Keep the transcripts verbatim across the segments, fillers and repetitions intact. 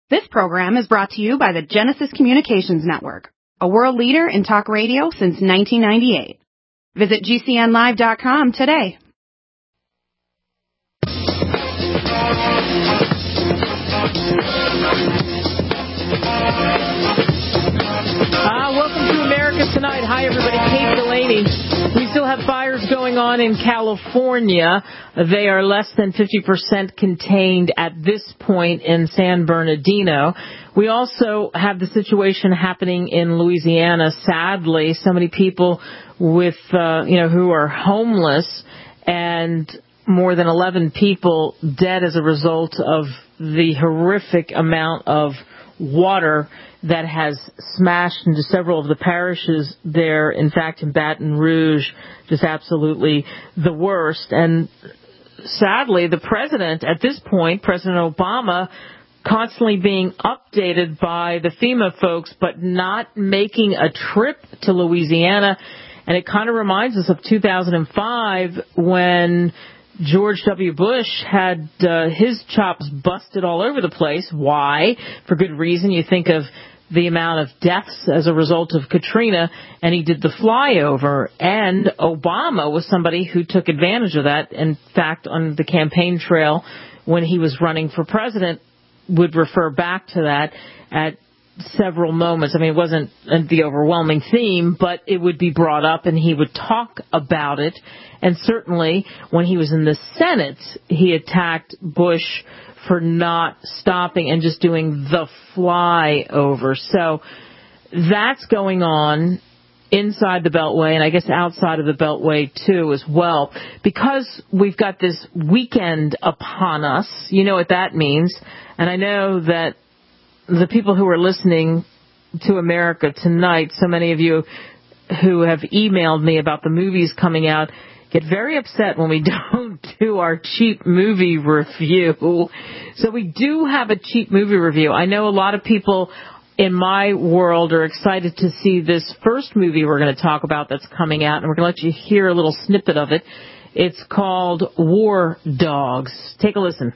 This program is brought to you by the Genesis Communications Network, a world leader in talk radio since nineteen ninety-eight. Visit G C N live dot com today. Uh, welcome to America Tonight. Hi, everybody. Kate Delaney. We still have fires going on in California. They are less than fifty percent contained at this point in San Bernardino. We also have the situation happening in Louisiana. Sadly, so many people with, uh, you know, who are homeless, and more than eleven people dead as a result of the horrific amount of water that has smashed into several of the parishes there. In fact, in Baton Rouge, just absolutely the worst. And sadly, the president, at this point, President Obama, constantly being updated by the FEMA folks, but not making a trip to Louisiana. And it kind of reminds us of two thousand five when George W. Bush had uh, his chops busted all over the place. Why? For good reason. You think of the amount of deaths as a result of Katrina, and he did the flyover. And Obama was somebody who took advantage of that. In fact, on the campaign trail, when he was running for president, would refer back to that at several moments. I mean, it wasn't the overwhelming theme, but it would be brought up and he would talk about it. And certainly when he was in the Senate, he attacked Bush for not stopping and just doing the flyover. So that's going on inside the Beltway, and I guess outside of the Beltway too as well. Because we've got this weekend upon us, you know what that means. And I know that the people who are listening to America Tonight, so many of you who have emailed me about the movies coming out, get very upset when we don't do our cheap movie review. So we do have a cheap movie review. I know a lot of people in my world are excited to see this first movie we're going to talk about that's coming out, and we're going to let you hear a little snippet of it. It's called War Dogs. Take a listen.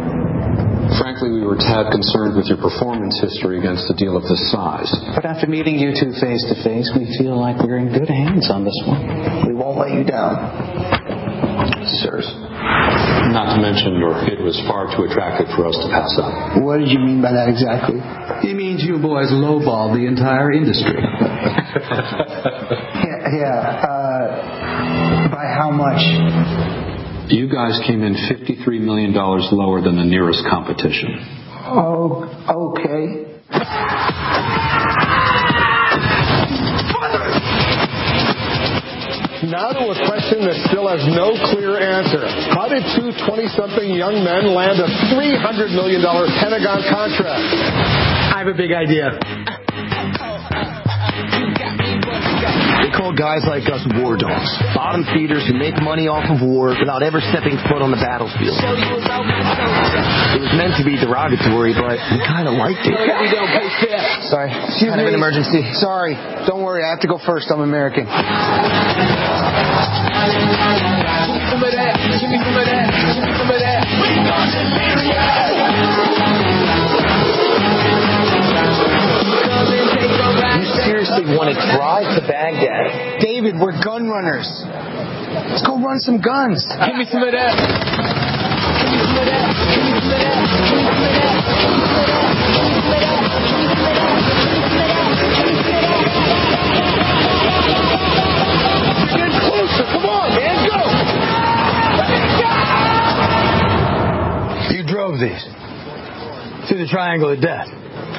Frankly, we were tad concerned with your performance history against a deal of this size. But after meeting you two face to face, we feel like we're in good hands on this one. We won't let you down, sirs. Not to mention your hit was far too attractive for us to pass up. What did you mean by that exactly? He means you boys lowballed the entire industry. yeah, yeah. Uh, by how much? You guys came in fifty-three million dollars lower than the nearest competition. Oh, okay. Now to a question that still has no clear answer. How did two twenty-something young men land a three hundred million dollars Pentagon contract? I have a big idea. They call guys like us war dogs, bottom feeders who make money off of war without ever stepping foot on the battlefield. It was meant to be derogatory, but we kind of liked it. We don't pay fair. Sorry, Excuse kind me. Of an emergency. Sorry, don't worry. I have to go first. I'm American. Give me some of that. Give me some of that. Give me some of that. You seriously want to drive to Baghdad? David, we're gun runners. Let's go run some guns. Give me some of that. Give me some of that. Give me some of that. Give me some of that. Get closer. Come on, man. Go. You drove these through the Triangle of Death.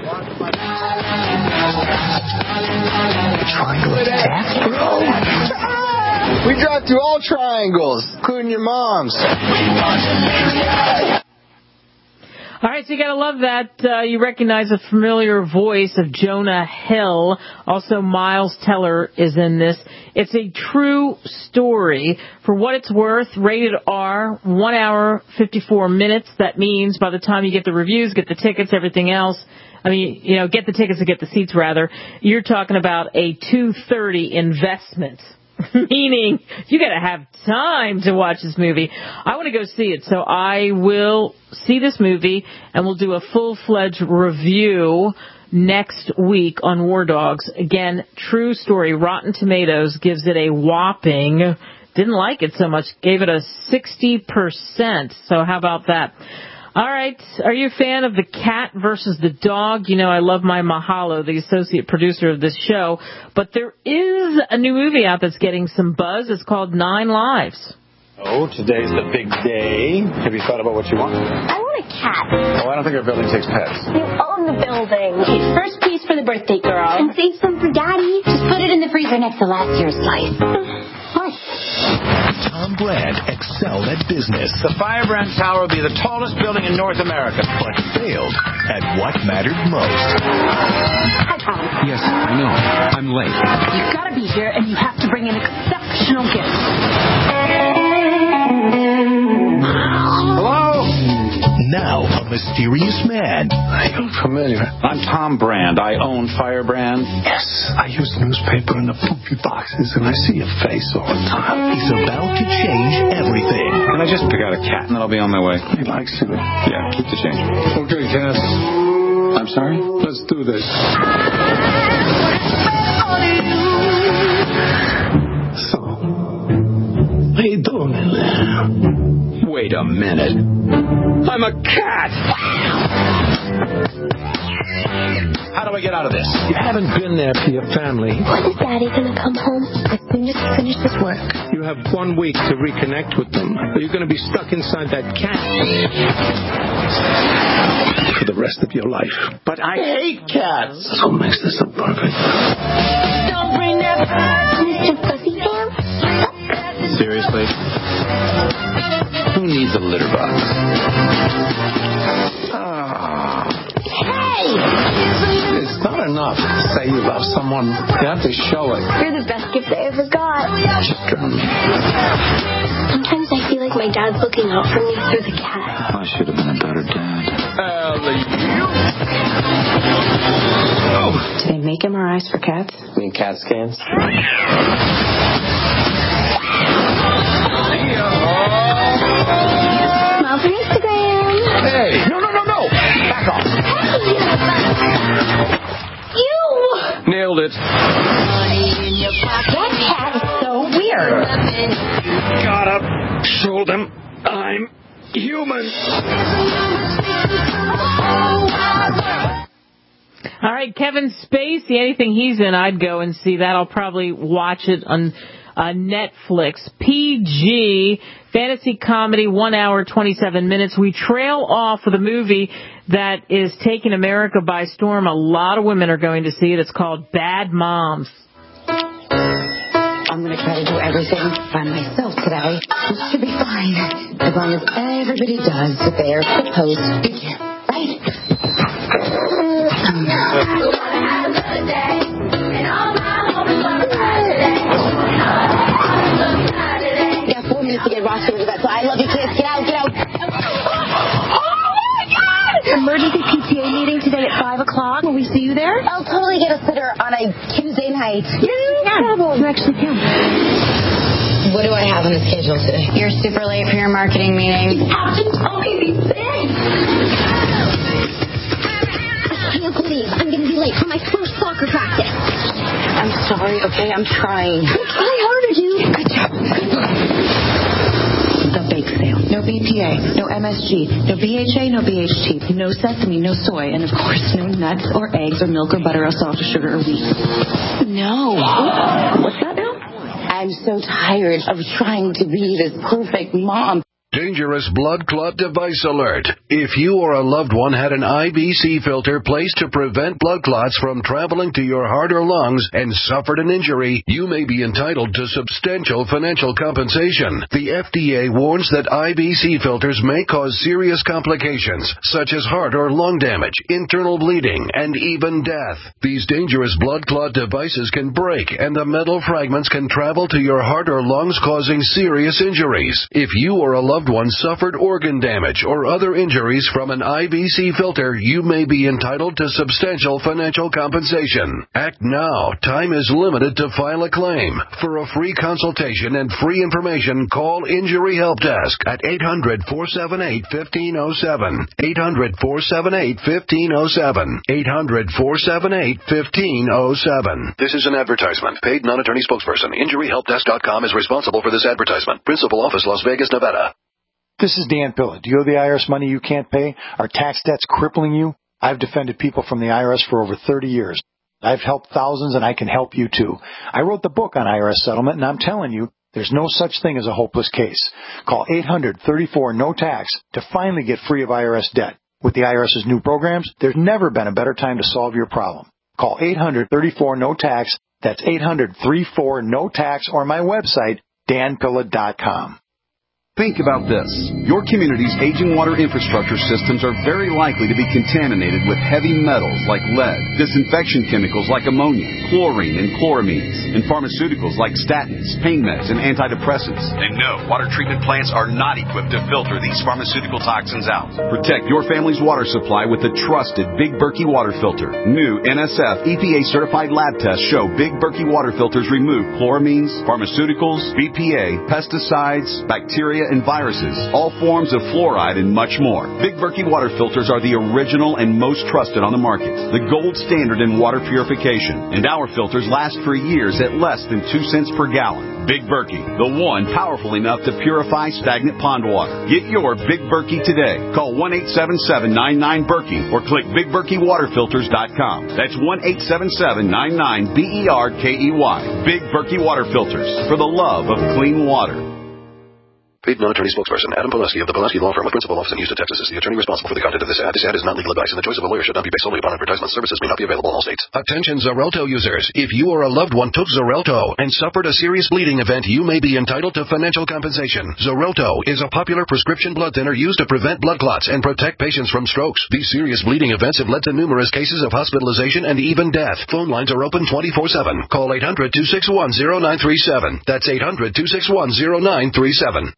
Triangle of Death, bro? We drive through all triangles, including your mom's. All right, so you got to love that. Uh, you recognize a familiar voice of Jonah Hill. Also, Miles Teller is in this. It's a true story. For what it's worth, rated R, one hour, fifty-four minutes. That means by the time you get the reviews, get the tickets, everything else, I mean, you know, get the tickets and get the seats, rather, you're talking about a two thirty investment. Meaning, you got to have time to watch this movie. I want to go see it, so I will see this movie, and we'll do a full-fledged review next week on War Dogs. Again, true story. Rotten Tomatoes gives it a whopping, didn't like it so much, gave it a sixty percent. So how about that? All right. Are you a fan of the cat versus the dog? You know, I love my Mahalo, the associate producer of this show. But there is a new movie out that's getting some buzz. It's called Nine Lives. Oh, today's the big day. Have you thought about what you want? I want a cat. Oh, I don't think our building takes pets. You own the building. Okay, first piece for the birthday girl. And save some for Daddy. Just put it in the freezer next to last year's slice. What? Tom Brand excelled at business. The Firebrand Tower will be the tallest building in North America. But failed at what mattered most. Hi, Tom. Yes, I know. I'm late. You've got to be here, and you have to bring an exceptional gift. Hello? Now, a mysterious man. I am familiar. I'm Tom Brand. I own Firebrand. Yes, I use newspaper in the poopy boxes, and I see your face all the time. He's about to change everything. Can I just pick out a cat, and then I'll be on my way? He likes you. Yeah, keep the change. Okay, Cass. I'm sorry? Let's do this. So, how you doing in there? Wait a minute. I'm a cat! How do I get out of this? You haven't been there for your family. When is Daddy going to come home? As soon as he finishes work. You have one week to reconnect with them, or you're going to be stuck inside that cat for the rest of your life. But I hate cats! That's what makes this so perfect. Don't bring that back, Mister Fuzzy Ham. Seriously? Who needs a litter box? Ah. Hey! It's not enough to say you love someone. You have to show it. You're the best gift I ever got. Just drown me. Sometimes I feel like my dad's looking out for me through the cat. I should have been a better dad. Oh. Do they make M R Is for cats? I mean, cat scans? Smile for Instagram. Hey! No, no, no, no! Back off! You! Nailed it. That cat is so weird. Gotta show them I'm human. All right, Kevin Spacey, anything he's in, I'd go and see that. I'll probably watch it on uh, Netflix. P G, fantasy comedy, one hour, twenty-seven minutes. We trail off with a movie that is taking America by storm. A lot of women are going to see it. It's called Bad Moms. I'm going to try to do everything by myself today. This should be fine. As long as everybody does their proposed figure. Right? You got four minutes to get Ross to the vet, so I love you, kids. Get out, get out. Oh, my God! Emergency P T A meeting today at five o'clock. Will we see you there? I'll totally get a sitter on a Tuesday night. Yeah, no problem. Actually, can. What do I have on the schedule today? You're super late for your marketing meeting. Captain Tony, these things. I can't believe I'm going to be late for my first soccer practice. I'm sorry, okay? I'm trying. Try harder, dude. Good job. The bake sale. No B P A, no M S G, no B H A, no B H T, no sesame, no soy, and of course no nuts or eggs or milk or butter or salt or sugar or wheat. No. What's that now? I'm so tired of trying to be this perfect mom. Dangerous blood clot device alert. If you or a loved one had an I B C filter placed to prevent blood clots from traveling to your heart or lungs and suffered an injury, you may be entitled to substantial financial compensation. The F D A warns that I B C filters may cause serious complications, such as heart or lung damage, internal bleeding, and even death. These dangerous blood clot devices can break, and the metal fragments can travel to your heart or lungs, causing serious injuries. If you or a loved loved one suffered organ damage or other injuries from an I B C filter, you may be entitled to substantial financial compensation. Act now. Time is limited to file a claim. For a free consultation and free information, call Injury Help Desk at eight hundred, four seven eight, one five zero seven. eight hundred, four seven eight, one five zero seven. eight hundred, four seven eight, one five zero seven. This is an advertisement. Paid non-attorney spokesperson. Injury Help Desk dot com is responsible for this advertisement. Principal office, Las Vegas, Nevada. This is Dan Pilla. Do you owe the I R S money you can't pay? Are tax debts crippling you? I've defended people from the I R S for over thirty years. I've helped thousands, and I can help you too. I wrote the book on I R S settlement, and I'm telling you, there's no such thing as a hopeless case. Call eight hundred, thirty-four, no tax to finally get free of I R S debt. With the IRS's new programs, there's never been a better time to solve your problem. Call eight hundred, thirty-four, no tax. That's eight hundred, thirty-four, no tax, or my website, dan pilla dot com. Think about this. Your community's aging water infrastructure systems are very likely to be contaminated with heavy metals like lead, disinfection chemicals like ammonia, chlorine and chloramines, and pharmaceuticals like statins, pain meds, and antidepressants. And no, water treatment plants are not equipped to filter these pharmaceutical toxins out. Protect your family's water supply with the trusted Big Berkey water filter. New N S F E P A-certified lab tests show Big Berkey water filters remove chloramines, pharmaceuticals, B P A, pesticides, bacteria, and viruses, all forms of fluoride, and much more. Big Berkey water filters are the original and most trusted on the market, the gold standard in water purification, and our filters last for years at less than two cents per gallon. Big Berkey, the one powerful enough to purify stagnant pond water. Get your Big Berkey today. Call one eight seven seven, nine nine, Berkey or click big berkey water filters dot com. That's one eight seven seven, nine nine, B E R K E Y. Big Berkey water filters, for the love of clean water. Paid non-attorney spokesperson Adam Pulaski of the Pulaski Law Firm with principal office in Houston, Texas is the attorney responsible for the content of this ad. This ad is not legal advice, and the choice of a lawyer should not be based solely upon advertisement. Services may not be available in all states. Attention Xarelto users. If you or a loved one took Xarelto and suffered a serious bleeding event, you may be entitled to financial compensation. Xarelto is a popular prescription blood thinner used to prevent blood clots and protect patients from strokes. These serious bleeding events have led to numerous cases of hospitalization and even death. Phone lines are open twenty-four seven. Call eight hundred, two six one, zero nine three seven. That's eight hundred, two six one, zero nine three seven.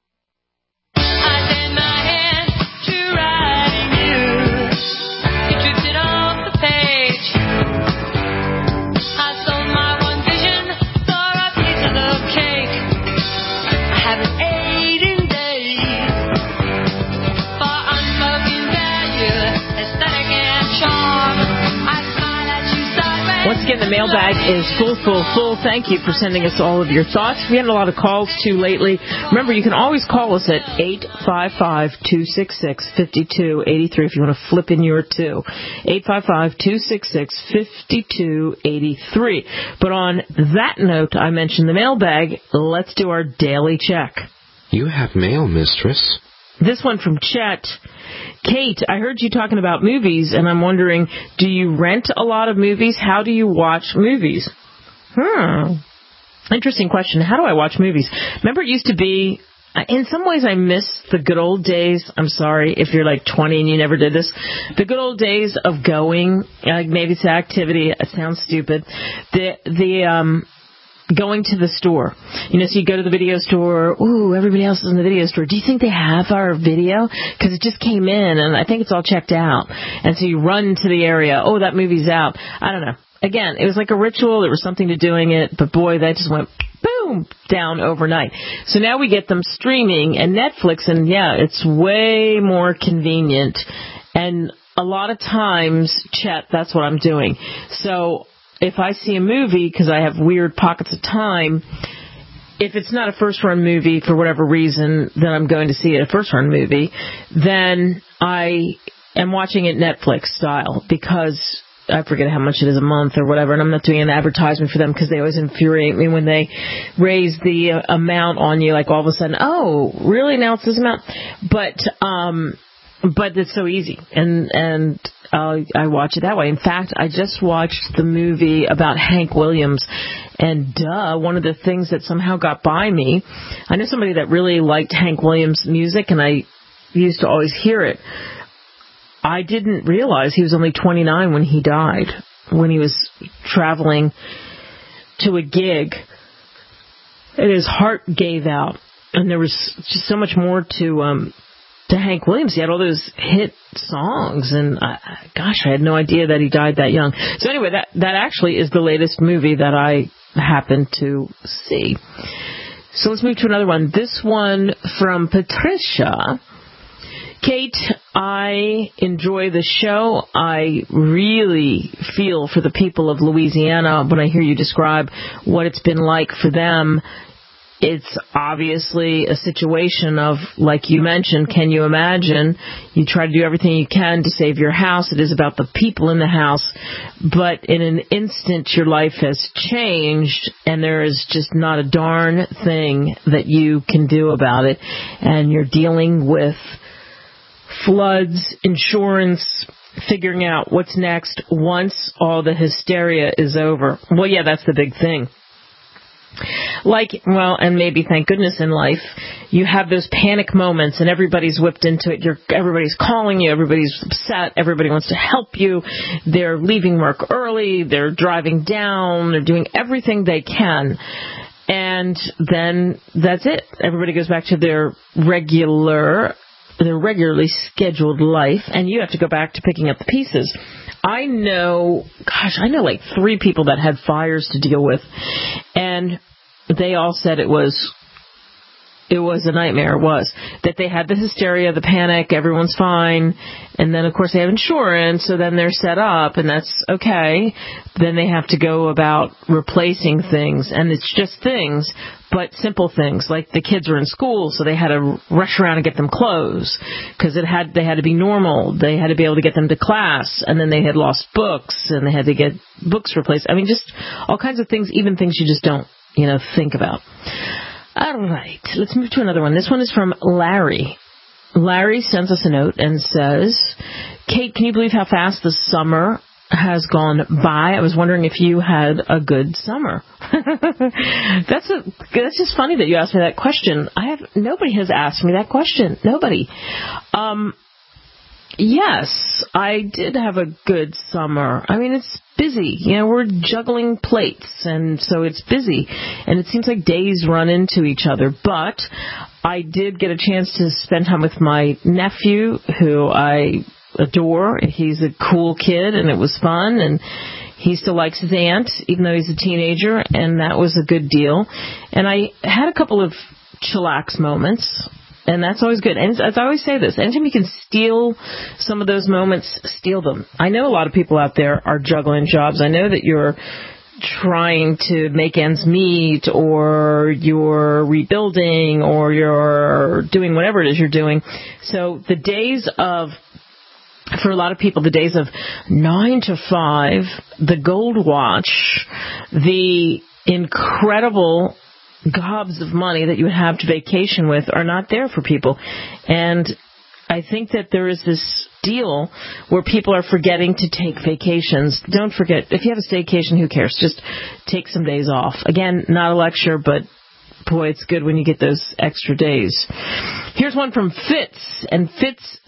Once again, the mailbag is full, full, full. Thank you for sending us all of your thoughts. We had a lot of calls, too, lately. Remember, you can always call us at eight five five, two six six, five two eight three if you want to flip in your two. eight five five, two six six, five two eight three. But on that note, I mentioned the mailbag. Let's do our daily check. You have mail, mistress. This one from Chet. Kate, I heard you talking about movies, and I'm wondering, do you rent a lot of movies? How do you watch movies? Hmm. Interesting question. How do I watch movies? Remember, it used to be, in some ways I miss the good old days. I'm sorry if you're like twenty and you never did this. The good old days of going, like maybe it's an activity. It sounds stupid. The, the, um... going to the store. You know, so you go to the video store. Ooh, everybody else is in the video store. Do you think they have our video? Because it just came in, and I think it's all checked out. And so you run to the area. Oh, that movie's out. I don't know. Again, it was like a ritual. There was something to doing it. But, boy, that just went boom down overnight. So now we get them streaming and Netflix, and, yeah, it's way more convenient. And a lot of times, Chet, that's what I'm doing. So if I see a movie, because I have weird pockets of time, if it's not a first-run movie for whatever reason, then I'm going to see it, a first-run movie, then I am watching it Netflix style, because I forget how much it is a month or whatever, and I'm not doing an advertisement for them because they always infuriate me when they raise the uh, amount on you, like all of a sudden, oh, really, now it's this amount? But, um, but it's so easy, and, and, Uh, I watch it that way. In fact, I just watched the movie about Hank Williams, and duh, one of the things that somehow got by me, I know somebody that really liked Hank Williams' music, and I used to always hear it. I didn't realize he was only twenty-nine when he died, when he was traveling to a gig, and his heart gave out. and there was just so much more to um, to Hank Williams. He had all those hit songs, and uh, gosh, I had no idea that he died that young. So anyway, that that actually is the latest movie that I happened to see. So let's move to another one. This one from Patricia. Kate, I enjoy the show. I really feel for the people of Louisiana when I hear you describe what it's been like for them. It's obviously a situation of, like you mentioned, can you imagine? You try to do everything you can to save your house. It is about the people in the house. But in an instant, your life has changed, and there is just not a darn thing that you can do about it. And you're dealing with floods, insurance, figuring out what's next once all the hysteria is over. Well, yeah, that's the big thing. Like, well, and maybe, thank goodness, in life, you have those panic moments and everybody's whipped into it. You're, everybody's calling you. Everybody's upset. Everybody wants to help you. They're leaving work early. They're driving down. They're doing everything they can. And then that's it. Everybody goes back to their regular their regularly scheduled life, and you have to go back to picking up the pieces. I know, gosh, I know like three people that had fires to deal with, and they all said it was it was a nightmare. It was that they had the hysteria, the panic, everyone's fine, and then of course they have insurance, so then they're set up, and that's okay. Then they have to go about replacing things, and it's just things, but simple things, like the kids were in school, so they had to rush around and get them clothes, because it had they had to be normal. They had to be able to get them to class, and then they had lost books, and they had to get books replaced. I mean, just all kinds of things, even things you just don't, you know, think about. All right, let's move to another one. This one is from Larry. Larry sends us a note and says, Kate, can you believe how fast the summer has gone by? I was wondering if you had a good summer. that's a, that's just funny that you asked me that question. I have nobody has asked me that question. Nobody. Um, yes, I did have a good summer. I mean, it's busy. You know, we're juggling plates, and so it's busy. And it seems like days run into each other. But I did get a chance to spend time with my nephew, who I adore. He's a cool kid, and it was fun, and he still likes his aunt, even though he's a teenager, and that was a good deal. And I had a couple of chillax moments, and that's always good. And as I always say this, anytime you can steal some of those moments, steal them. I know a lot of people out there are juggling jobs. I know that you're trying to make ends meet, or you're rebuilding, or you're doing whatever it is you're doing. So the days of For a lot of people, the days of nine to five, the gold watch, the incredible gobs of money that you would have to vacation with are not there for people. And I think that there is this deal where people are forgetting to take vacations. Don't forget, if you have a staycation, who cares? Just take some days off. Again, not a lecture, but boy, it's good when you get those extra days. Here's one from Fitz, and Fitz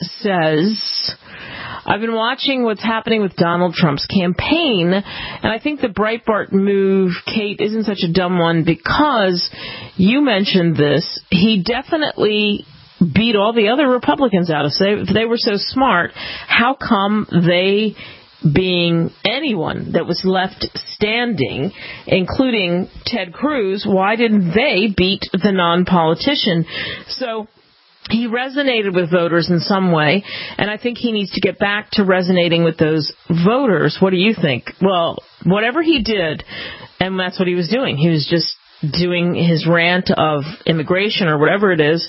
says, I've been watching what's happening with Donald Trump's campaign, and I think the Breitbart move, Kate, isn't such a dumb one, because you mentioned this. He definitely beat all the other Republicans out of it. If they were so smart, how come they, being anyone that was left standing, including Ted Cruz, why didn't they beat the non-politician? So he resonated with voters in some way, and I think he needs to get back to resonating with those voters. What do you think? Well, whatever he did, and that's what he was doing. He was just doing his rant of immigration or whatever it is.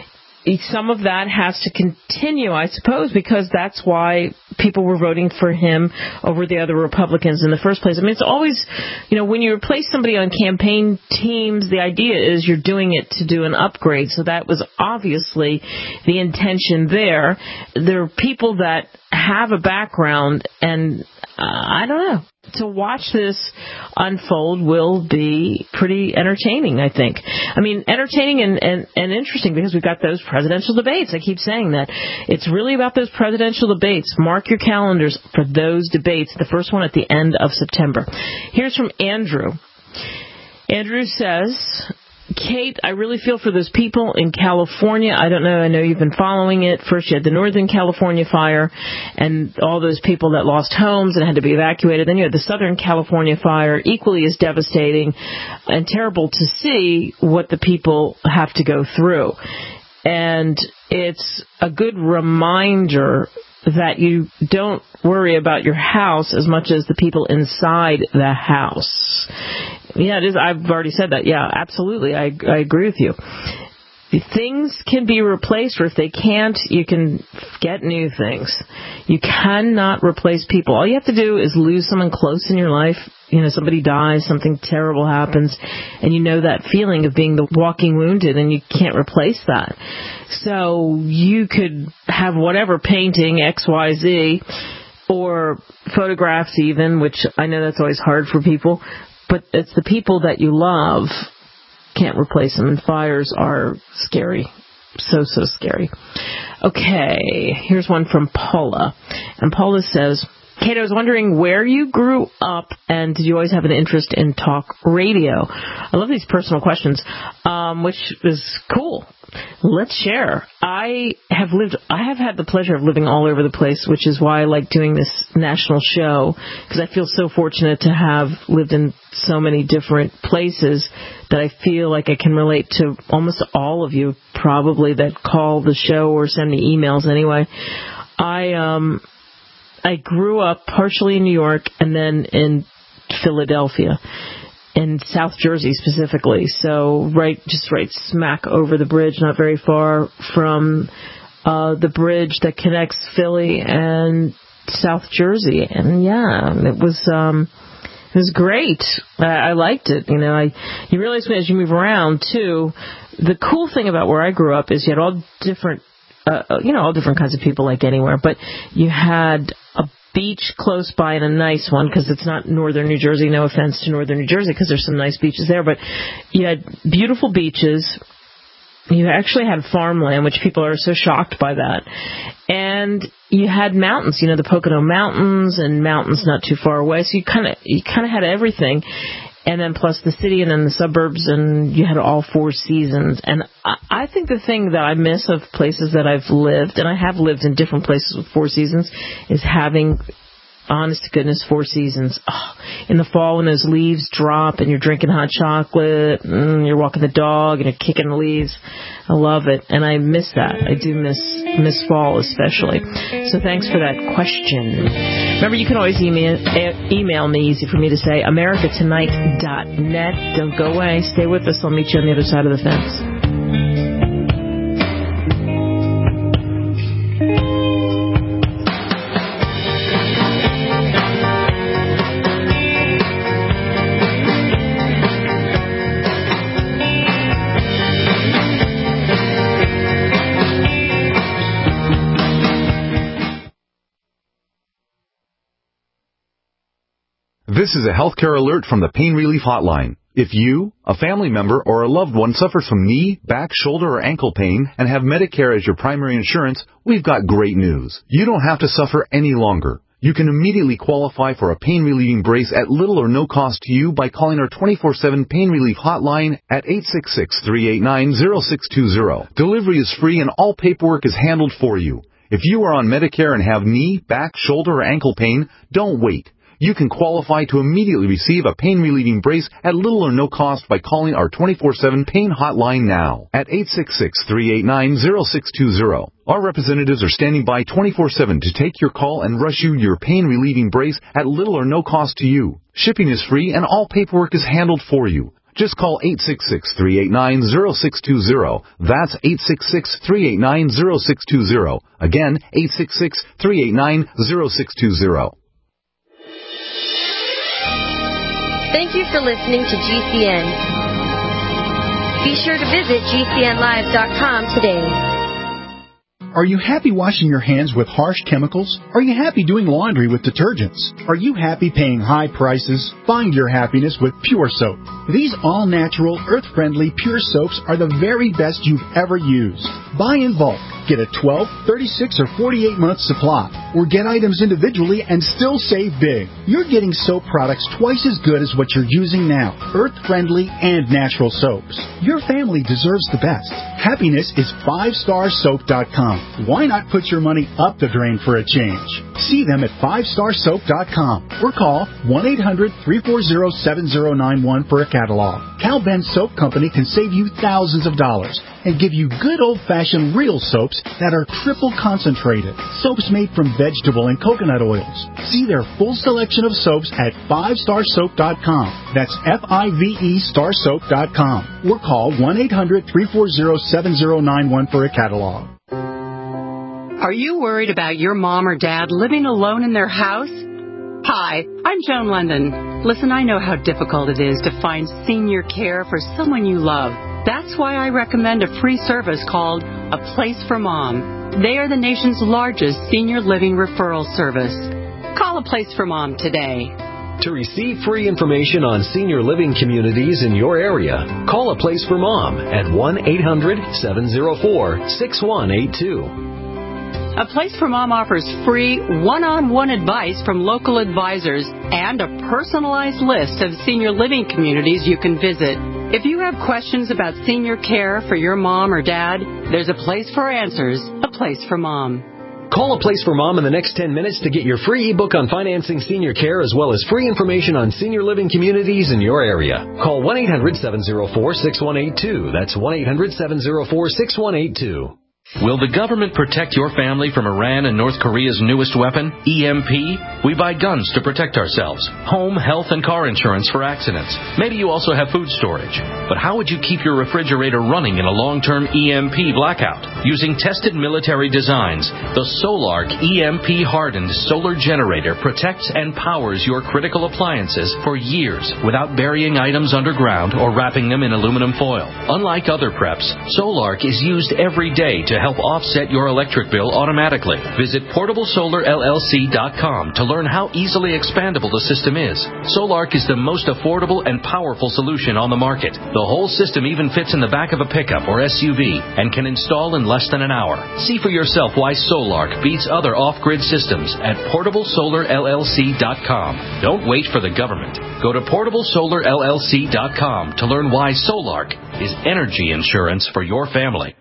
Some of that has to continue, I suppose, because that's why people were voting for him over the other Republicans in the first place. I mean, it's always, you know, when you replace somebody on campaign teams, the idea is you're doing it to do an upgrade. So that was obviously the intention there. There are people that have a background, and uh, I don't know. To watch this unfold will be pretty entertaining, I think. I mean, entertaining and, and, and interesting, because we've got those presidential debates. I keep saying that. It's really about those presidential debates. Mark your calendars for those debates. The first one at the end of September. Here's from Andrew. Andrew says, Kate, I really feel for those people in California. I don't know. I know you've been following it. First, you had the Northern California fire and all those people that lost homes and had to be evacuated. Then you had the Southern California fire, equally as devastating and terrible to see what the people have to go through. And it's a good reminder that you don't worry about your house as much as the people inside the house. Yeah, it is. I've already said that. Yeah, absolutely. I, I agree with you. Things can be replaced, or if they can't, you can get new things. You cannot replace people. All you have to do is lose someone close in your life. You know, somebody dies, something terrible happens, and you know that feeling of being the walking wounded, and you can't replace that. So you could have whatever painting, X, Y, Z, or photographs even, which I know that's always hard for people, but it's the people that you love. Can't replace them, and fires are scary. So, so scary. Okay, here's one from Paula. And Paula says, Kate, I was wondering where you grew up, and did you always have an interest in talk radio? I love these personal questions, um, which is cool. Let's share. I have lived, I have had the pleasure of living all over the place, which is why I like doing this national show, because I feel so fortunate to have lived in so many different places that I feel like I can relate to almost all of you, probably, that call the show or send me emails anyway. I, um, I grew up partially in New York and then in Philadelphia, in South Jersey specifically. So right, just right smack over the bridge, not very far from uh, the bridge that connects Philly and South Jersey. And yeah, it was um, it was great. I, I liked it. You know, I you realize as you move around too. The cool thing about where I grew up is you had all different. Uh, you know, all different kinds of people like anywhere, but you had a beach close by and a nice one, because it's not northern New Jersey, no offense to northern New Jersey, because there's some nice beaches there, but you had beautiful beaches. You actually had farmland, which people are so shocked by that. And you had mountains, you know, the Pocono Mountains and mountains not too far away, so you kind of you kind of had everything. And then plus the city and then the suburbs, and you had all four seasons. And I, I think the thing that I miss of places that I've lived, and I have lived in different places with four seasons, is having, honest to goodness, four seasons. Oh, in the fall when those leaves drop and you're drinking hot chocolate, and you're walking the dog and you're kicking the leaves. I love it, and I miss that. I do miss miss fall especially. So thanks for that question. Remember, you can always email, email me, easy for me to say, america tonight dot net. Don't go away. Stay with us. I'll meet you on the other side of the fence. This is a healthcare alert from the Pain Relief Hotline. If you, a family member, or a loved one suffers from knee, back, shoulder, or ankle pain and have Medicare as your primary insurance, we've got great news. You don't have to suffer any longer. You can immediately qualify for a pain-relieving brace at little or no cost to you by calling our twenty-four seven Pain Relief Hotline at eight six six, three eight nine, zero six two zero. Delivery is free and all paperwork is handled for you. If you are on Medicare and have knee, back, shoulder, or ankle pain, don't wait. You can qualify to immediately receive a pain-relieving brace at little or no cost by calling our twenty-four seven Pain Hotline now at eight six six, three eight nine, zero six two zero. Our representatives are standing by twenty-four seven to take your call and rush you your pain-relieving brace at little or no cost to you. Shipping is free and all paperwork is handled for you. Just call eight six six, three eight nine, zero six two zero. That's eight six six, three eight nine, zero six two zero. Again, eight six six, three eight nine, zero six two zero. Thank you for listening to G C N. Be sure to visit G C N live dot com today. Are you happy washing your hands with harsh chemicals? Are you happy doing laundry with detergents? Are you happy paying high prices? Find your happiness with Pure Soap. These all-natural, earth-friendly Pure Soaps are the very best you've ever used. Buy in bulk. Get a twelve, thirty-six, or forty-eight month supply, or get items individually and still save big. You're getting soap products twice as good as what you're using now. Earth-friendly and natural soaps. Your family deserves the best. Happiness is five star soap dot com. Why not put your money up the drain for a change? See them at five star soap dot com or call one eight hundred, three four zero, seven zero nine one for a catalog. Cal Ben Soap Company can save you thousands of dollars and give you good old-fashioned real soaps that are triple concentrated. Soaps made from vegetable and coconut oils. See their full selection of soaps at five star soap dot com. That's F I V E star soap dot com. Or call one eight hundred, three four zero, seven zero nine one for a catalog. Are you worried about your mom or dad living alone in their house? Hi, I'm Joan London. Listen, I know how difficult it is to find senior care for someone you love. That's why I recommend a free service called A Place for Mom. They are the nation's largest senior living referral service. Call A Place for Mom today. To receive free information on senior living communities in your area, call A Place for Mom at one eight hundred, seven zero four, six one eight two. A Place for Mom offers free one-on-one advice from local advisors and a personalized list of senior living communities you can visit. If you have questions about senior care for your mom or dad, there's a place for answers, A Place for Mom. Call A Place for Mom in the next ten minutes to get your free ebook on financing senior care as well as free information on senior living communities in your area. Call one eight hundred, seven zero four, six one eight two. That's one eight hundred, seven zero four, six one eight two. Will the government protect your family from Iran and North Korea's newest weapon, E M P? We buy guns to protect ourselves, home, health, and car insurance for accidents. Maybe you also have food storage. But how would you keep your refrigerator running in a long-term E M P blackout? Using tested military designs, the Solark E M P-hardened solar generator protects and powers your critical appliances for years without burying items underground or wrapping them in aluminum foil. Unlike other preps, Solark is used every day to help offset your electric bill automatically. Visit portable solar L L C dot com to learn how easily expandable the system is. Solark is the most affordable and powerful solution on the market. The whole system even fits in the back of a pickup or S U V and can install in less than an hour. See for yourself why Solark beats other off-grid systems at portable solar L L C dot com. Don't wait for the government. Go to portable solar L L C dot com to learn why Solark is energy insurance for your family.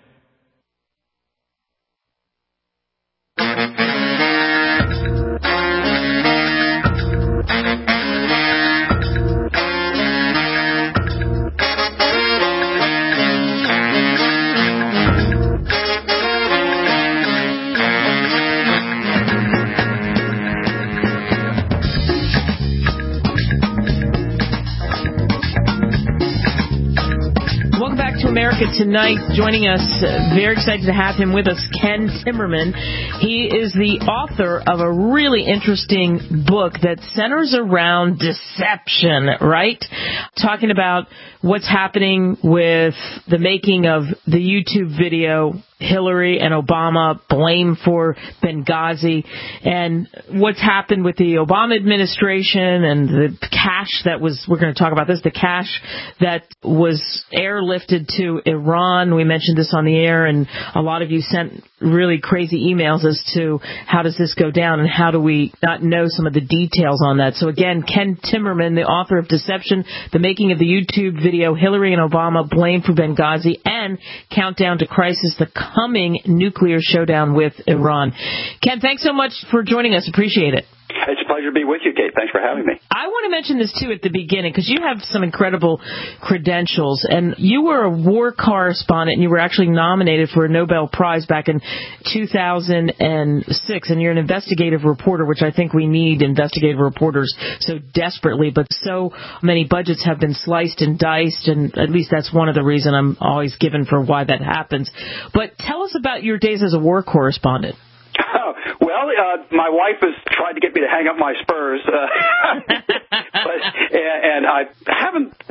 America Tonight. Joining us, uh, very excited to have him with us, Ken Timmerman. He is the author of a really interesting book that centers around deception, right? Talking about what's happening with the making of the YouTube video Hillary and Obama blame for Benghazi, and what's happened with the Obama administration and the cash that was, we're going to talk about this, the cash that was airlifted to Iran. We mentioned this on the air, and a lot of you sent really crazy emails as to how does this go down and how do we not know some of the details on that. So again, Ken Timmerman, the author of Deception, the making of the YouTube video Hillary and Obama blame for Benghazi, and Countdown to Crisis, the coming nuclear showdown with Iran. Ken, thanks so much for joining us. Appreciate it. It's a pleasure to be with you, Kate. Thanks for having me. I want to mention this, too, at the beginning, because you have some incredible credentials. And you were a war correspondent, and you were actually nominated for a Nobel Prize back in two thousand six. And you're an investigative reporter, which I think we need investigative reporters so desperately. But so many budgets have been sliced and diced, and at least that's one of the reasons I'm always given for why that happens. But tell us about your days as a war correspondent. Oh, well, uh, my wife has tried to get me to hang up my spurs, uh, but, and, and I haven't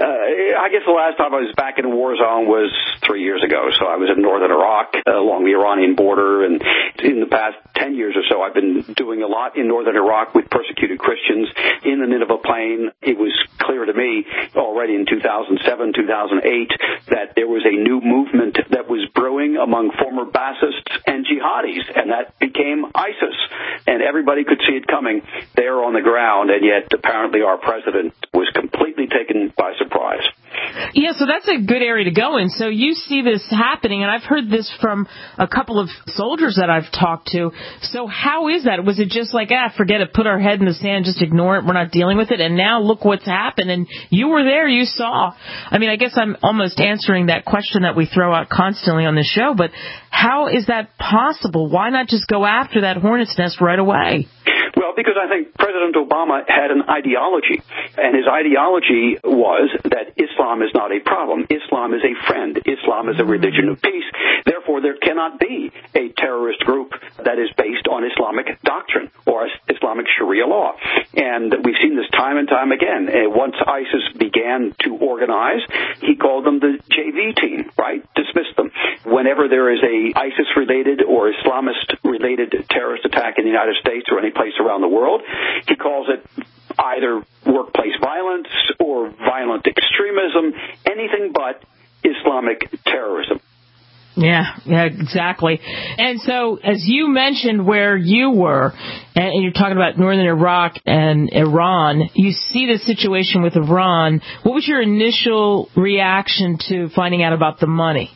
Uh, I guess the last time I was back in a war zone was three years ago. So I was in northern Iraq uh, along the Iranian border, and in the past ten years or so, I've been doing a lot in northern Iraq with persecuted Christians in the Nineveh Plain. It was clear to me already in two thousand seven, two thousand eight, that there was a new movement that was brewing among former Baathists and jihadis, and that became ISIS. And everybody could see it coming there on the ground, and yet apparently our president was completely taken by surprise. Yeah, so that's a good area to go in. So you see this happening, and I've heard this from a couple of soldiers that I've talked to. So how is that? Was it just like, ah, forget it, put our head in the sand, just ignore it, we're not dealing with it, and now look what's happened, and you were there, you saw. I mean, I guess I'm almost answering that question that we throw out constantly on the show, but how is that possible? Why not just go after that hornet's nest right away? Well, because I think President Obama had an ideology, and his ideology was that Islam is not a problem. Islam is a friend. Islam is a religion of peace. Therefore, there cannot be a terrorist group that is based on Islamic doctrine or Islamic Sharia law. And we've seen this time and time again. Once ISIS began to organize, he called them the J V team, right? Dismissed them. Whenever there is a ISIS-related or Islamist-related terrorist attack in the United States or any place around the world, he calls it either workplace violence or violent extremism, anything but Islamic terrorism. Yeah, yeah, exactly. And so, as you mentioned where you were, and you're talking about northern Iraq and Iran, you see the situation with Iran. What was your initial reaction to finding out about the money?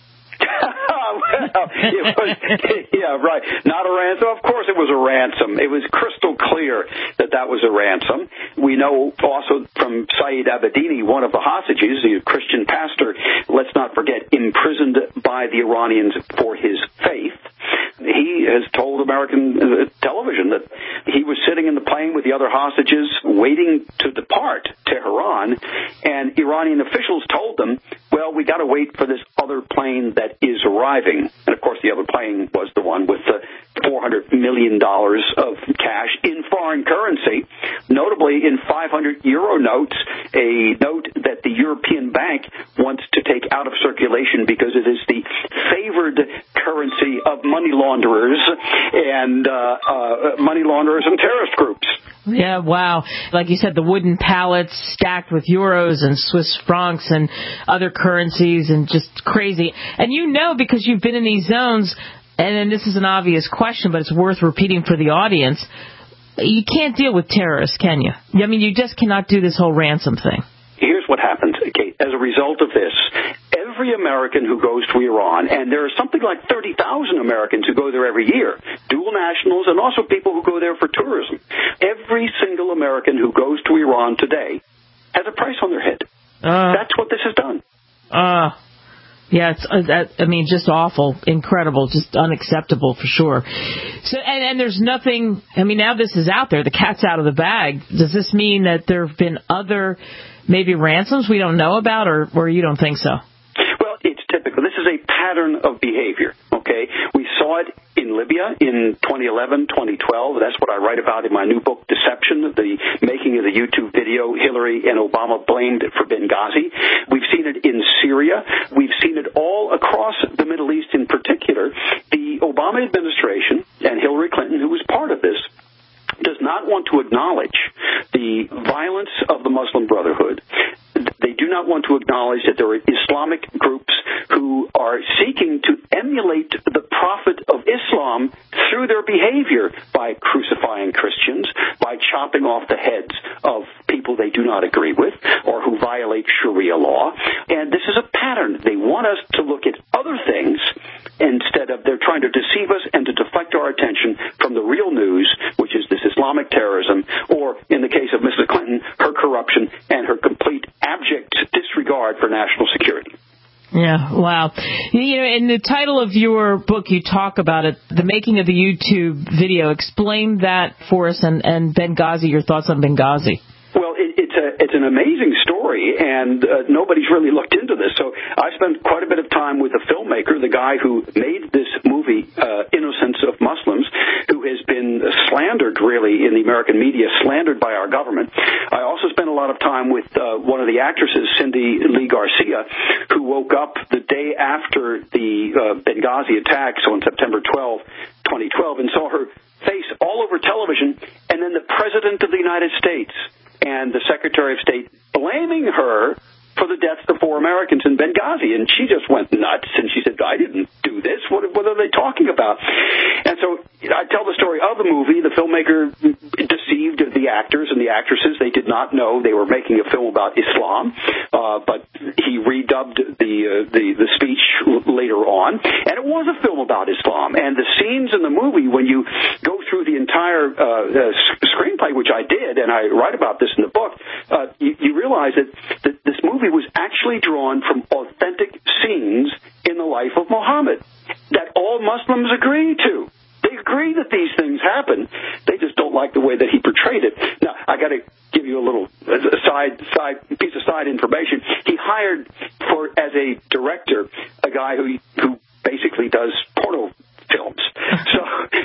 Well, it was, yeah, right. Not a ransom. Of course it was a ransom. It was crystal clear that that was a ransom. We know also from Saeed Abedini, one of the hostages, the Christian pastor, let's not forget, imprisoned by the Iranians for his faith. He has told American television that he was sitting in the plane with the other hostages waiting to depart Tehran, and Iranian officials told them, well, we got to wait for this other plane that is arriving. And, of course, the other plane was the one with the four hundred million dollars of cash in foreign currency, notably in five hundred euro notes, a note that the European Bank wants to take out of circulation because it is the favored currency of money launderers and uh, uh, money launderers and terrorist groups. Yeah, wow. Like you said, the wooden pallets stacked with euros and Swiss francs and other currencies and just crazy. And you know, because you've been in these zones, and then this is an obvious question, but it's worth repeating for the audience, you can't deal with terrorists, can you? I mean, you just cannot do this whole ransom thing. Here's what happens, Kate. As a result of this, every American who goes to Iran, and there are something like thirty thousand Americans who go there every year, dual nationals and also people who go there for tourism, every single American who goes to Iran today has a price on their head. Uh, That's what this has done. Uh, yeah, it's, uh, that, I mean, just awful, incredible, just unacceptable for sure. So, and, and there's nothing, I mean, now this is out there, the cat's out of the bag. Does this mean that there have been other maybe ransoms we don't know about, or, or you don't think so? Well, it's typical. This is a pattern of behavior, okay? We saw it in Libya in twenty eleven, twenty twelve. That's what I write about in my new book, Deception, the making of the YouTube video Hillary and Obama blamed for Benghazi. We've seen it in Syria. We've seen it all across the Middle East in particular. The Obama administration and Hillary Clinton, who was part of this, does not want to acknowledge the violence of the Muslim Brotherhood. They do not want to acknowledge that there are Islamic groups who are seeking to emulate the Prophet of Islam through their behavior by crucifying Christians, by chopping off the heads of people they do not agree with or who violate Sharia law. And this is a pattern. They want us to look at other things instead of they're trying to deceive us and to deflect our attention from the real news, which is this Islamic terrorism, or in the case of Missus Clinton, her corruption and her complete abject disregard for national security. Yeah, wow. You know, in the title of your book, you talk about it, the making of the YouTube video. Explain that for us, and, and Benghazi, your thoughts on Benghazi. Well, it, it's a it's an amazing story, and uh, nobody's really looked into this. So I spent quite a bit of time with the filmmaker, the guy who made this movie, uh, Innocence of Muslims, who has been slandered, really, in the American media, slandered by our government. I also also spent a lot of time with uh, one of the actresses, Cindy Lee Garcia, who woke up the day after the uh, Benghazi attacks on September twelfth, twenty twelve, and saw her face all over television, and then the President of the United States and the Secretary of State blaming her for the deaths of four Americans in Benghazi. And she just went nuts, and she said, I didn't do this. What, what are they talking about? And so I tell the story of the movie. The filmmaker deceived the actors and the actresses. They did not know they were making a film about Islam, uh, but he redubbed the, uh, the, the speech later on. And it was a film about Islam. And the scenes in the movie, when you go through the entire uh, uh, screenplay, which I did, and I write about this in the book, uh, you, you realize that, that this movie was actually drawn from authentic scenes in the life of Muhammad that all Muslims agree to. They agree that these things happen. They just don't like the way that he portrayed it. Now, I got to give you a little a side side piece of side information. He hired for as a director a guy who who basically does porno films. So,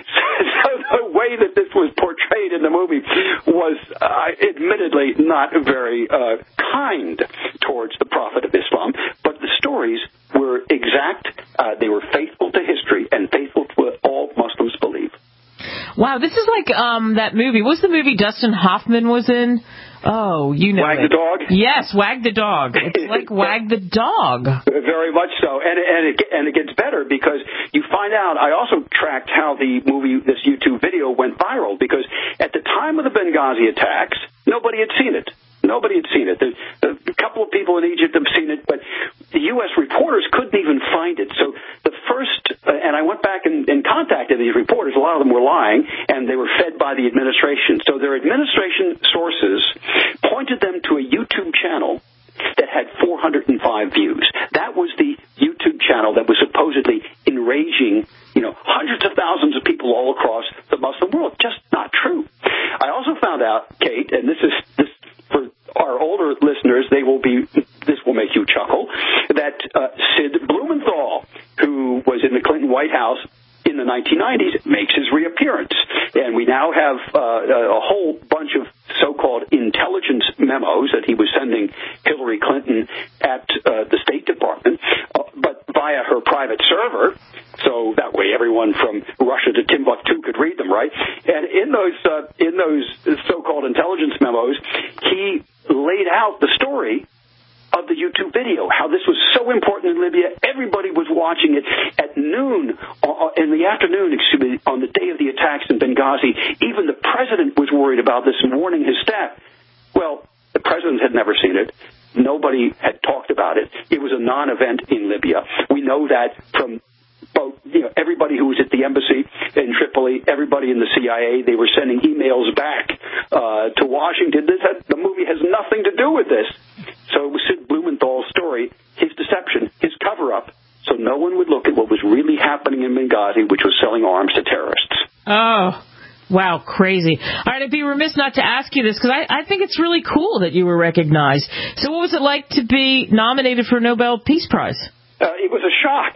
so the way that this was portrayed in the movie was uh, admittedly not very uh, kind towards the Prophet of Islam, but the stories were exact. Uh, they were faithful to history and faithful to what all Muslims believe. Wow, this is like um, that movie. What's the movie Dustin Hoffman was in? Oh, you know Wag it. the Dog? Yes, Wag the Dog. It's like Wag the Dog. Very much so. And, and, it, and it gets better because you find out, I also tracked how the movie, this YouTube video went viral because at the time of the Benghazi attacks, nobody had seen it. Nobody had seen it. The, a couple of people in Egypt have seen it, but the U S reporters couldn't even find it. So the first, uh, and I went back and, and contacted these reporters. A lot of them were lying, and they were fed by the administration. So their administration sources pointed them to a YouTube channel that had four hundred five views. That was the YouTube channel that was supposedly enraging, you know, hundreds of thousands of people all across the Muslim world. Just not true. I also found out, Kate, and this is this. For our older listeners, they will be. This will make you chuckle. That uh, Sid Blumenthal, who was in the Clinton White House in the nineteen nineties, makes his reappearance, and we now have uh, a whole bunch of so-called intelligence memos that he was sending Hillary Clinton at uh, the State Department, uh, but via her private server. So that way, everyone from Russia to Timbuktu could read them, right? And in those uh, in those so-called intelligence memos, he laid out the story of the YouTube video, how this was so important in Libya. Everybody was watching it at noon, uh, in the afternoon, excuse me, on the day of the attacks in Benghazi. Even the president was worried about this and warning his staff. Well, the president had never seen it. Nobody had talked about it. It was a non-event in Libya. We know that from both, you know, everybody who was at the embassy in Tripoli, everybody in the C I A, they were sending emails back uh, to Washington. This had, the movie has nothing to do with this. So it was Sid Blumenthal's story, his deception, his cover-up, so no one would look at what was really happening in Benghazi, which was selling arms to terrorists. Oh, wow, crazy. All right, I'd be remiss not to ask you this, because I, I think it's really cool that you were recognized. So what was it like to be nominated for a Nobel Peace Prize? Uh, it was a shock.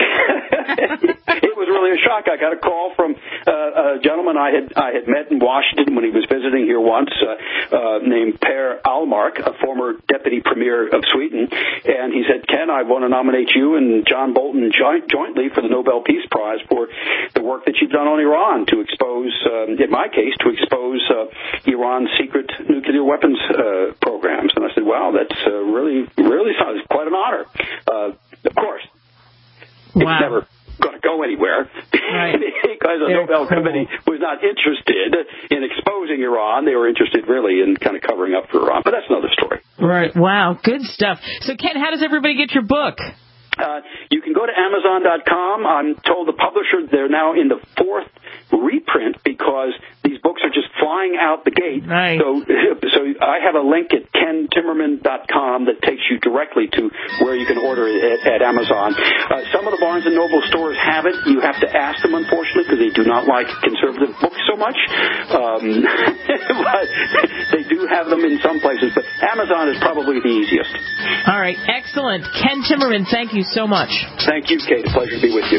It was really a shock. I got a call from uh, a gentleman I had I had met in Washington when he was visiting here once, uh, uh, named Per Ahlmark, a former deputy premier of Sweden, and he said, "Ken, I want to nominate you and John Bolton joint, jointly for the Nobel Peace Prize for the work that you've done on Iran to expose, um, in my case, to expose uh, Iran's secret nuclear weapons uh, programs." And I said, "Wow, that's uh, really really sounds quite an honor." Uh, of course. It's wow. never going to go anywhere right. because the Very Nobel cool. Committee was not interested in exposing Iran. They were interested really in kind of covering up for Iran. But that's another story. Right. Wow. Good stuff. So, Ken, how does everybody get your book? Uh, you can go to Amazon dot com. I'm told the publisher, they're now in the fourth reprint because these books are just flying out the gate. Right. So, so I have a link at ken timmerman dot com that takes you directly to where you can order it at, at Amazon. Uh, some of the Barnes and Noble stores have it. You have to ask them, unfortunately, because they do not like conservative books so much. Um, but they do have them in some places. But Amazon is probably the easiest. All right. Excellent. Ken Timmerman, thank you so much. Thank you, Kate. A pleasure to be with you.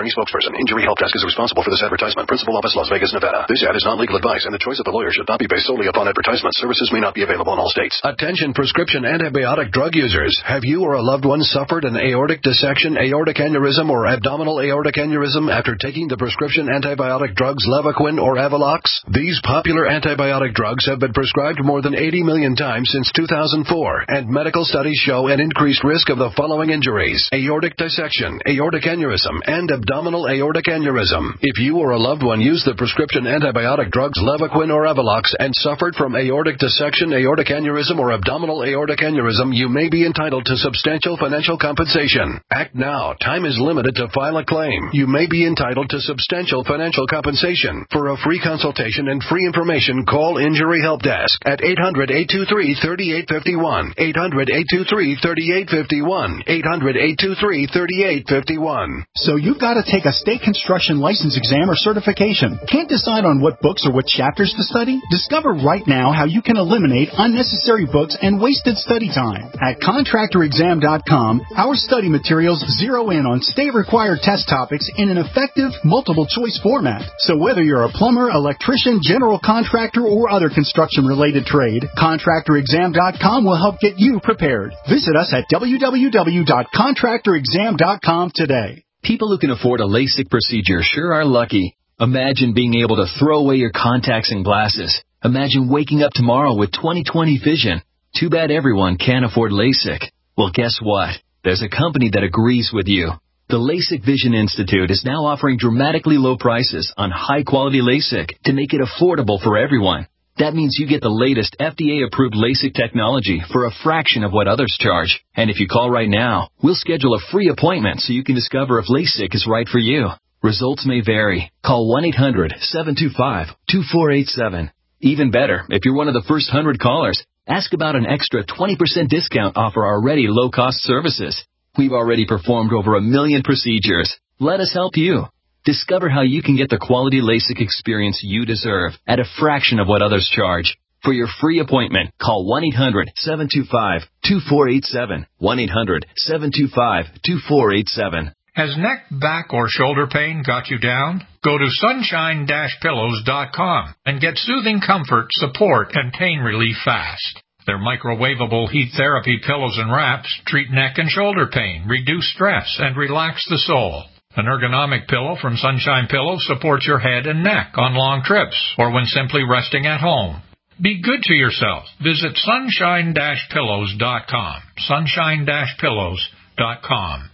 attorney spokesperson. Injury Help Desk is responsible for this advertisement. Principal office, Las Vegas, Nevada. This ad is not legal advice, and the choice of the lawyer should not be based solely upon advertisement. Services may not be available in all states. Attention prescription antibiotic drug users. Have you or a loved one suffered an aortic dissection, aortic aneurysm, or abdominal aortic aneurysm after taking the prescription antibiotic drugs Levaquin or Avelox? These popular antibiotic drugs have been prescribed more than eighty million times since two thousand four, and medical studies show an increased risk of the following injuries: aortic dissection, aortic aneurysm, and abdominal aortic aneurysm. If you or a loved one used the prescription antibiotic drugs Levaquin or Avelox and suffered from aortic dissection, aortic aneurysm, or abdominal aortic aneurysm, you may be entitled to substantial financial compensation. Act now. Time is limited to file a claim. You may be entitled to substantial financial compensation. For a free consultation and free information, call Injury Help Desk at eight hundred, eight two three, three eight five one, eight hundred, eight two three, three eight five one, eight hundred, eight two three, three eight five one. So you've got to take a state construction license exam or certification. Can't decide on what books or what chapters to study? Discover right now how you can eliminate unnecessary books and wasted study time. At contractor exam dot com, our study materials zero in on state-required test topics in an effective, multiple-choice format. So whether you're a plumber, electrician, general contractor, or other construction-related trade, contractor exam dot com will help get you prepared. Visit us at w w w dot contractor exam dot com today. People who can afford a LASIK procedure sure are lucky. Imagine being able to throw away your contacts and glasses. Imagine waking up tomorrow with twenty twenty vision. Too bad everyone can't afford LASIK. Well, guess what? There's a company that agrees with you. The LASIK Vision Institute is now offering dramatically low prices on high-quality LASIK to make it affordable for everyone. That means you get the latest F D A-approved LASIK technology for a fraction of what others charge. And if you call right now, we'll schedule a free appointment so you can discover if LASIK is right for you. Results may vary. Call one eight hundred, seven two five, two four eight seven. Even better, if you're one of the first one hundred callers, ask about an extra twenty percent discount off our already low-cost services. We've already performed over a million procedures. Let us help you. Discover how you can get the quality LASIK experience you deserve at a fraction of what others charge. For your free appointment, call one eight hundred, seven two five, two four eight seven. one eight hundred, seven two five, two four eight seven. Has neck, back, or shoulder pain got you down? Go to sunshine dash pillows dot com and get soothing comfort, support, and pain relief fast. Their microwavable heat therapy pillows and wraps treat neck and shoulder pain, reduce stress, and relax the soul. An ergonomic pillow from Sunshine Pillows supports your head and neck on long trips or when simply resting at home. Be good to yourself. Visit sunshine dash pillows dot com. sunshine dash pillows dot com.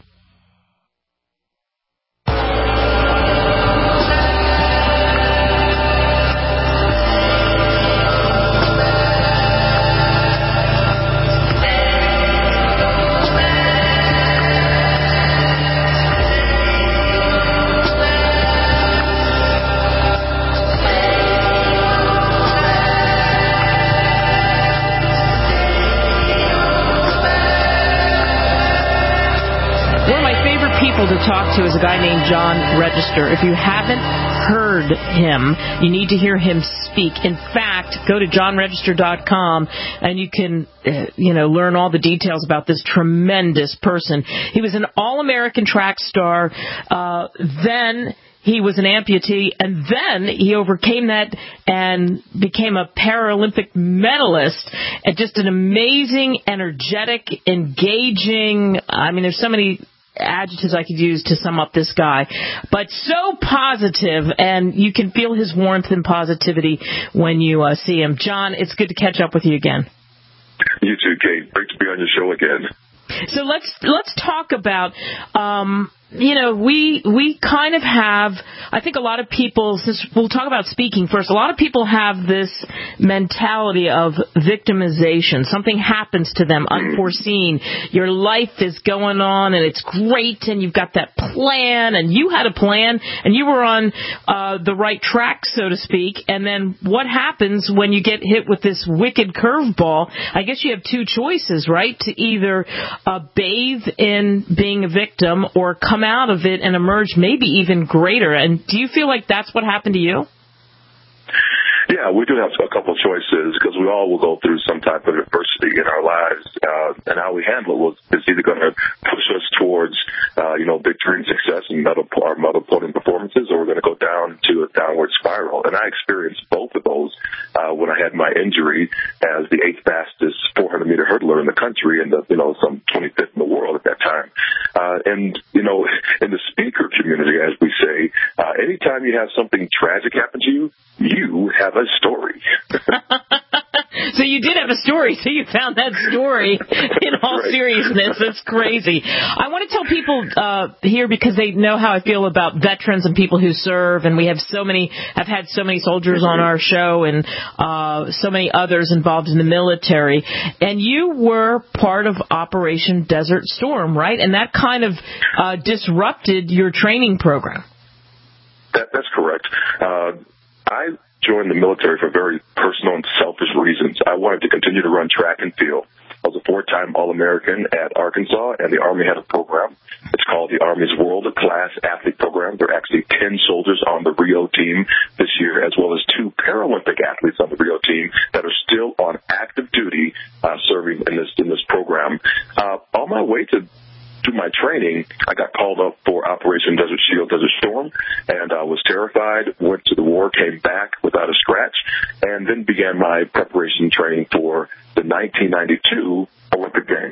To talk to is a guy named John Register. If you haven't heard him, you need to hear him speak. In fact, go to john register dot com and you can, uh, you know, learn all the details about this tremendous person. He was an all-American track star. Uh, then he was an amputee, and then he overcame that and became a Paralympic medalist. And just an amazing, energetic, engaging, I mean, there's so many adjectives I could use to sum up this guy, but so positive, and you can feel his warmth and positivity when you uh, see him. John, it's good to catch up with you again. You too, Kate. Great to be on your show again. So let's let's talk about, um, you know, we we kind of have, I think a lot of people, since we'll talk about speaking first, a lot of people have this mentality of victimization. Something happens to them, unforeseen. Your life is going on, and it's great, and you've got that plan, and you had a plan, and you were on uh, the right track, so to speak, and then what happens when you get hit with this wicked curveball? I guess you have two choices, right, to either uh, bathe in being a victim or come out of it and emerge maybe even greater. And do you feel like that's what happened to you? Yeah, we do have a couple of choices because we all will go through some type of adversity in our lives, uh, and how we handle it will, is either going to push us towards, uh, you know, victory and success and medal, our medal podium performances, or we're going to go down to a downward spiral. And I experienced both of those uh, when I had my injury as the eighth fastest four hundred meter hurdler in the country, and the, you know, some twenty-fifth in the world at that time. Uh, and you know, in the speaker community, as we say, uh, anytime you have something tragic happen to you, you have a story. So you did have a story, so you found that story in all right. seriousness. That's crazy. I want to tell people uh, here, because they know how I feel about veterans and people who serve, and we have so many, have had so many soldiers on our show and uh, so many others involved in the military. And you were part of Operation Desert Storm, right? And that kind of uh, disrupted your training program. That, that's correct. Uh, I joined the military for very personal and selfish reasons. I wanted to continue to run track and field. I was a four-time All-American at Arkansas, and the Army had a program. It's called the Army's World Class Athlete Program. There are actually ten soldiers on the Rio team this year, as well as two Paralympic athletes on the Rio team that are still on active duty uh, serving in this in this program. Uh, on my way to through my training, I got called up for Operation Desert Shield, Desert Storm, and I was terrified, went to the war, came back without a scratch, and then began my preparation training for the nineteen ninety-two Olympic Games.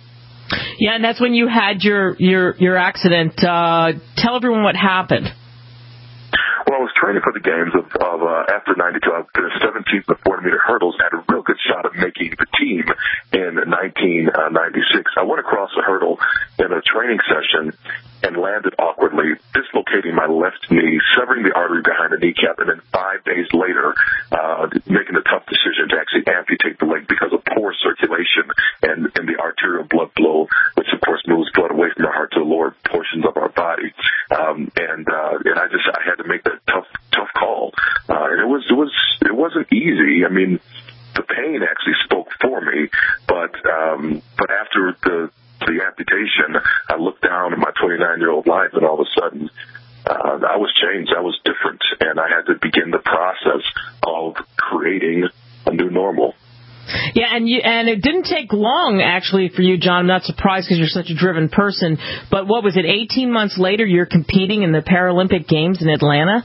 Yeah, and that's when you had your, your, your accident. Uh, tell everyone what happened. Well, I was training for the games of, of uh, after ninety-two. I finished seventeenth in the four hundred meter hurdles. I had a real good shot at making the team in nineteen ninety-six. I went across a hurdle in a training session and landed awkwardly, dislocating my left knee, severing the artery behind the kneecap, and then five days later, uh, making the tough decision to actually amputate the leg because of poor circulation and, and the arterial blood flow, which of course moves blood away from our heart to the lower portions of our body. Um, and uh, and I just I had to make that tough tough call, uh, and it was it was it wasn't easy. I mean, the pain actually spoke for me, but um, but after the the amputation, I looked down at my twenty-nine-year-old life, and all of a sudden, uh, I was changed. I was different, and I had to begin the process of creating a new normal. Yeah, and you, and it didn't take long, actually, for you, John. I'm not surprised because you're such a driven person. But what was it, eighteen months later, you're competing in the Paralympic Games in Atlanta?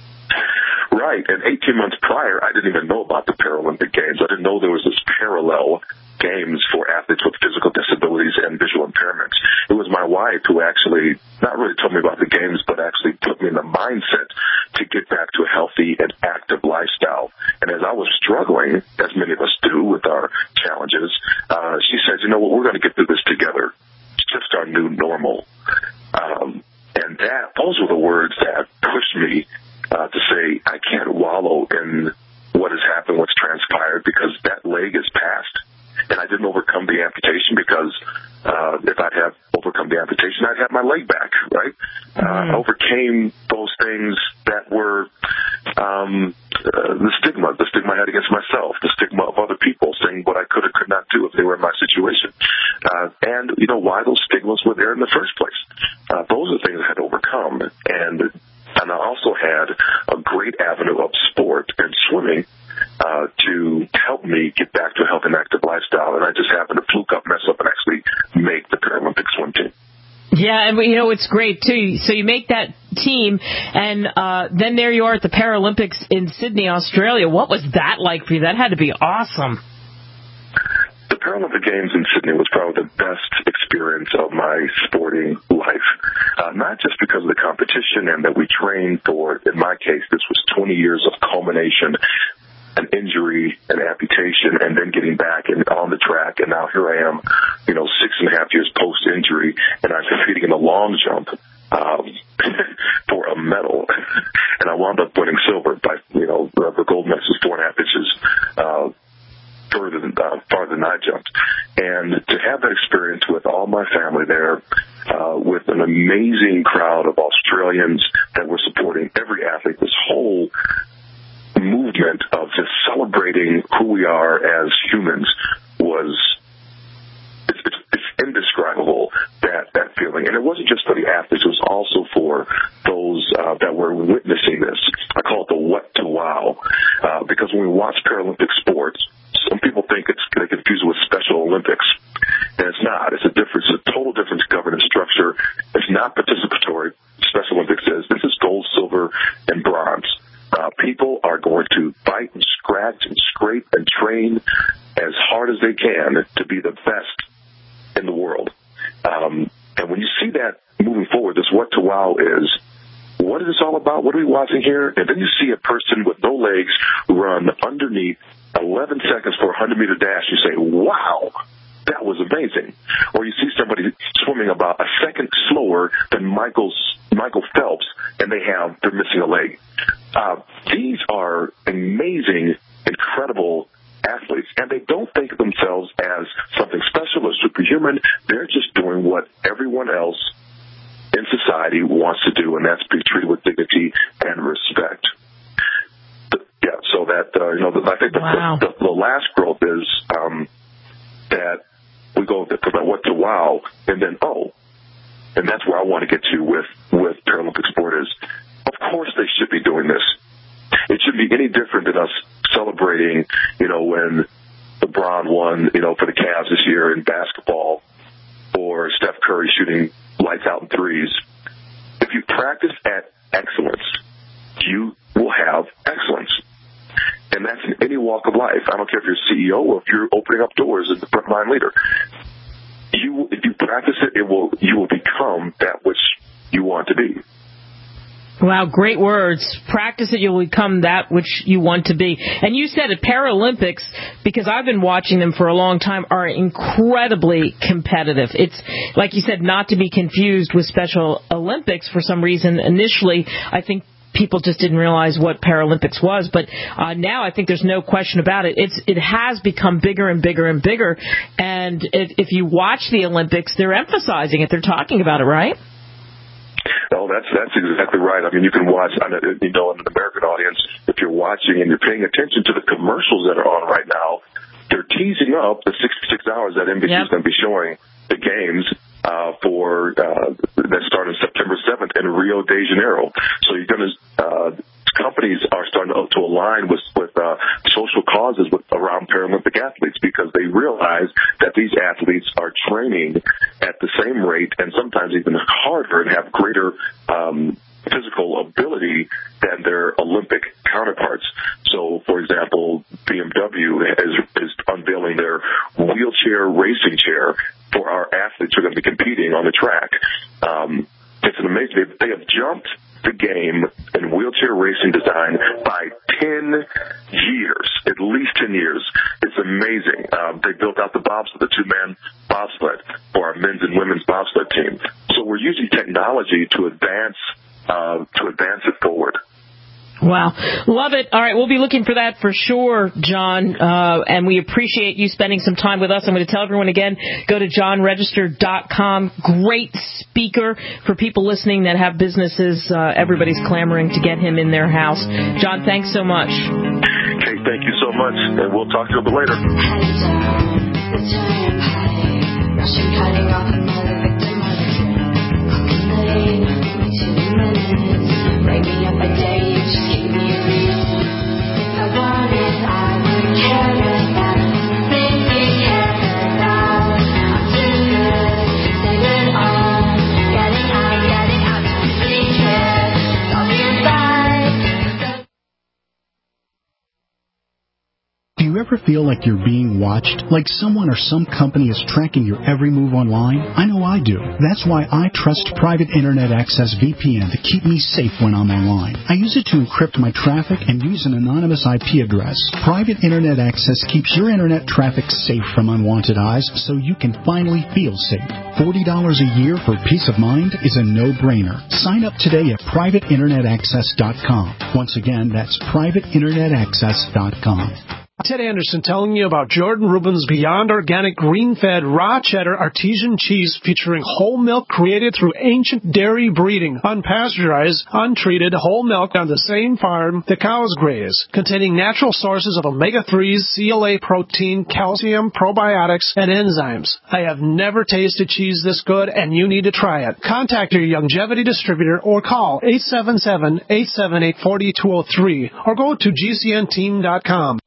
Right, and eighteen months prior, I didn't even know about the Paralympic Games. I didn't know there was this parallel games for athletes with physical disabilities and visual impairments. It was my wife who actually not really told me about the games, but actually put me in the mindset to get back to a healthy and active lifestyle. And as I was struggling, as many of us do with our challenges, uh, she said, you know what, we're going to get through this together. It's just our new normal. Um, and that, those were the words that pushed me uh, to say, I can't wallow in what has happened, what's transpired, because that leg is past. And I didn't overcome the amputation because uh, if I'd have overcome the amputation, I'd have my leg back, right? Mm-hmm. Uh, I overcame those things that were um, uh, the stigma, the stigma I had against myself, the stigma of other people saying what I could or could not do if they were in my situation. Uh, and, you know, why those stigmas were there in the first place. Uh, those are things I had to overcome. And, and I also had a great avenue of sport and swimming Uh, to help me get back to a healthy and active lifestyle, and I just happened to fluke up, mess up, and actually make the Paralympic swim team. Yeah, and you know it's great too. So you make that team, and uh, then there you are at the Paralympics in Sydney, Australia. What was that like for you? That had to be awesome. The Paralympic Games in Sydney was probably the best experience of my sporting life, uh, not just because of the competition and that we trained for. In my case, this was twenty years of culmination. An injury, an amputation, and then getting back and on the track. And now here I am, you know, six and a half years post-injury, and I'm competing in the long jump um, for a medal. And I wound up winning silver by, you know, the, the gold medal is four and a half inches uh, further than, uh, farther than I jumped. And to have that experience with all my family there, uh, with an amazing crowd of Australians that were supporting every athlete, this whole movement of just celebrating who we are as humans was it's, it's, it's indescribable, that that feeling. thrilling. And it wasn't just for the athletes. It was also for those uh, that were witnessing this. I call it the what to wow. Uh, because when we watch Paralympic sports, some people think it's they confuse it with Special Olympics. And it's not. It's a difference, a total different governance structure. It's not participatory. Special Olympics is. This is gold, silver, and bronze. Uh, people are going to fight and scratch and scrape and train as hard as they can to be the best in the world. Um, and when you see that moving forward, this what to wow is, what is this all about? What are we watching here? And then you see a person with no legs run underneath eleven seconds for a hundred-meter dash. You say, wow, that was amazing. Or you see somebody swimming about a second slower than Michael's, Michael Phelps, and they have they're missing a leg. Uh, these are amazing, incredible athletes, and they don't think of themselves as something special or superhuman. They're just doing what everyone else in society wants to do, and that's be treated with dignity and respect. Yeah, so that, uh, you know, the, I think the, wow. the, the, the last growth is um, that we go from what to wow, and then oh, and that's where I want to get to with, with Paralympic sport is, of course they should be doing this. It shouldn't be any different than us celebrating, you know, when LeBron won, you know, for the Cavs this year in basketball, or Steph Curry shooting lights out in threes. If you practice at excellence, you will have excellence. And that's in any walk of life. I don't care if you're a C E O or if you're opening up doors as the frontline leader. You, if you practice it, it will, you will become that which you want to be. Wow, great words. Practice it, you'll become that which you want to be. And you said at Paralympics, because I've been watching them for a long time, are incredibly competitive. It's, like you said, not to be confused with Special Olympics for some reason. Initially, I think people just didn't realize what Paralympics was, but uh, now I think there's no question about it. It's it has become bigger and bigger and bigger, and if, if you watch the Olympics, they're emphasizing it. They're talking about it, right? No, that's that's exactly right. I mean, you can watch, you know, in an American audience, if you're watching and you're paying attention to the commercials that are on right now, they're teasing up the sixty-six hours that N B C yep. is going to be showing the games uh, for uh, that start on September seventh in Rio de Janeiro. So you're going to uh, companies are starting to, to align with with uh, social causes with, around Paralympic athletes, because they realize that these athletes are training at the same rate and sometimes even harder and have greater um, physical ability than their Olympic counterparts. So, for example, B M W is, is unveiling their wheelchair racing chair for our athletes who are going to be competing on the track. Um, it's an amazing. They, they have jumped the game in wheelchair racing design by ten years, at least ten years. It's amazing. Um, they built out the bobsled, the two-man bobsled for our men's and women's bobsled team. So we're using technology to advance uh, to advance it forward. Wow. Love it. All right, we'll be looking for that for sure, John, uh, and we appreciate you spending some time with us. I'm going to tell everyone again, go to john register dot com. Great speaker for people listening that have businesses. Uh, everybody's clamoring to get him in their house. John, thanks so much. Okay, thank you so much, and we'll talk to you a bit later. Break me up a day, you just keep me real. If I wanted, I would care about it. Make me care about it. I'm too good, living on. Getting out, getting out, don't really care. Talking back. Do you ever feel like you're being watched? Like someone or some company is tracking your every move online? I know I do. That's why I trust Private Internet Access V P N to keep me safe when I'm online. I use it to encrypt my traffic and use an anonymous I P address. Private Internet Access keeps your internet traffic safe from unwanted eyes so you can finally feel safe. forty dollars a year for peace of mind is a no-brainer. Sign up today at private internet access dot com. Once again, that's private internet access dot com. Ted Anderson telling you about Jordan Rubin's Beyond Organic Green-Fed Raw Cheddar Artesian Cheese featuring whole milk created through ancient dairy breeding, unpasteurized, untreated whole milk on the same farm the cows graze, containing natural sources of omega threes, C L A protein, calcium, probiotics, and enzymes. I have never tasted cheese this good, and you need to try it. Contact your Youngevity distributor or call eight seven seven, eight seven eight, four two zero three or go to G C N team dot com.